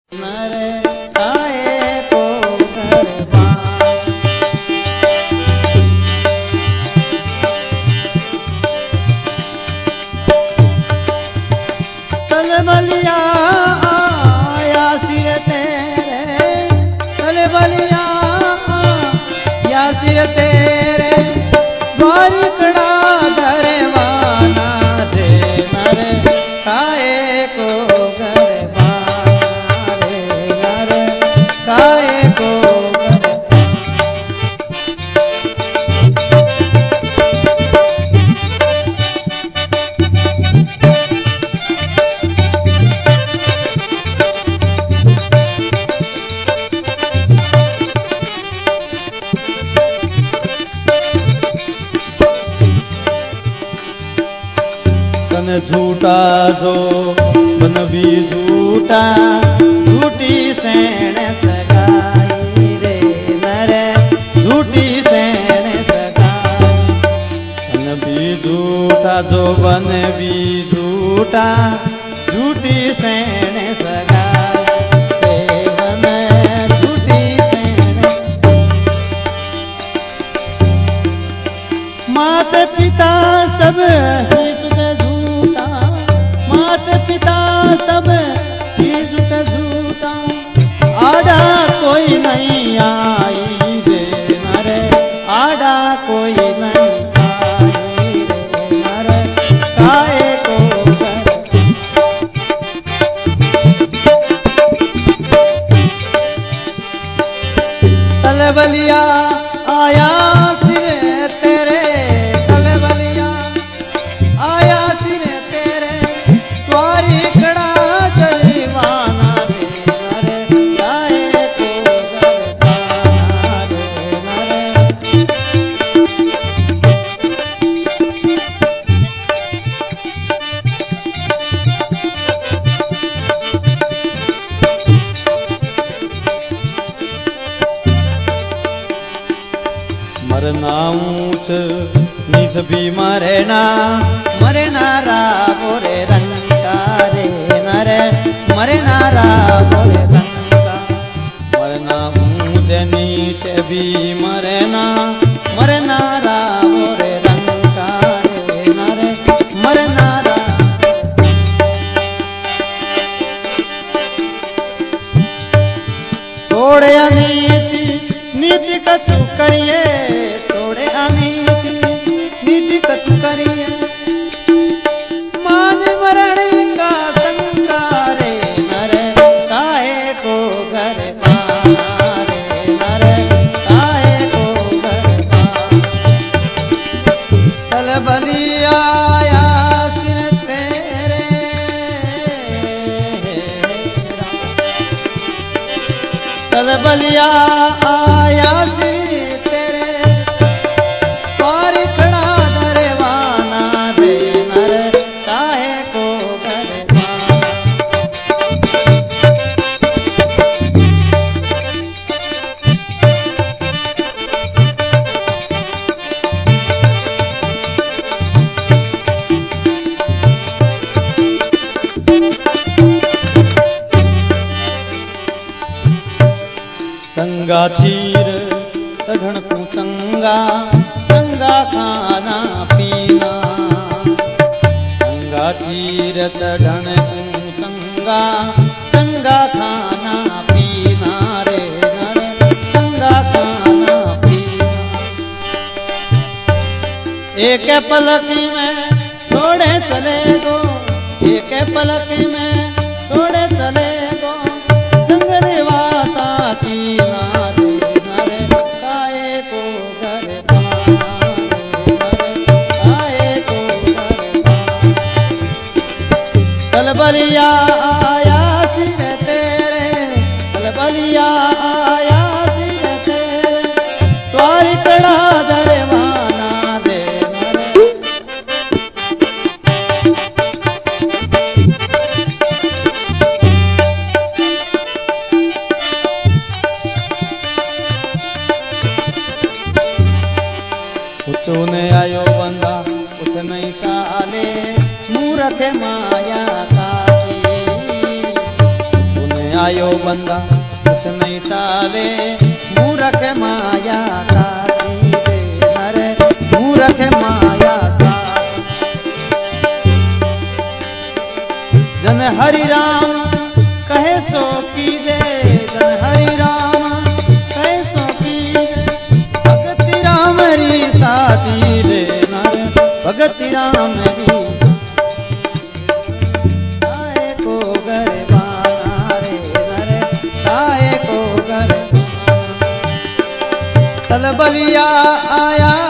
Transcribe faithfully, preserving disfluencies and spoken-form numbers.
झूठा जो बन भी झूठा झूठी सैन सगाई रे नर झूठी सैन सगाई बन भी झूठा जो बन भी झूठा झूठी सैन सगाई रे बन झूठी सैन मात पिता सब पिता सब झूठ झूठा आड़ा कोई नहीं आई रे नरे आड़ा कोई नहीं आई रे नरे काहे को तलबलिया आया सिरे तेरे तलबलिया आया सिरे तेरे द्वारी कड़ा जलवाना रे नरे जाए को गरबाना रे नरे मरना ऊंच निस भी मरना मरना रावो रे रंगा रे नरे मरना रावो रे रंगा मरना ऊंच नीच भी मरना मरना रावो रे रंगा रे नरे मरना रा थोड़े अनीति नीति कछु करिए थोड़े अनीति नीति कछु करिए मान मरण का संगारे नरे काहे को घर पाना रे नरे काहे को घर पाना तलबलिया आया सिर तेरे तलबलिया आया सिर तेरे और खड़ा दरवाना रे नर काहे को गरबाना संगा चीर सघन तू संगा संगा खाना पीना संगा चीर सघन तू संगा संगा खाना पीना रे नर संगा खाना पीना एक पलकी में छोड़े चले गो एक पलकी में छोड़े चले गो संग वाता की तलबलिया आया सिर तेरे तलबलिया आया सिर तेरे द्वारी कड़ा दरवाना दे नरे उसने आयो बंदा उस नहीं साले मूर्ख माया आयो बंदा कुछ नहीं चाले, मूरख माया ताती दे नरे, मूरख माया ताती। जन हरि राम कहे सो कीजे, जन हरि राम कहे सो कीजे, भगति राम री साथी दे नरे, भगति राम री तल बलिया आया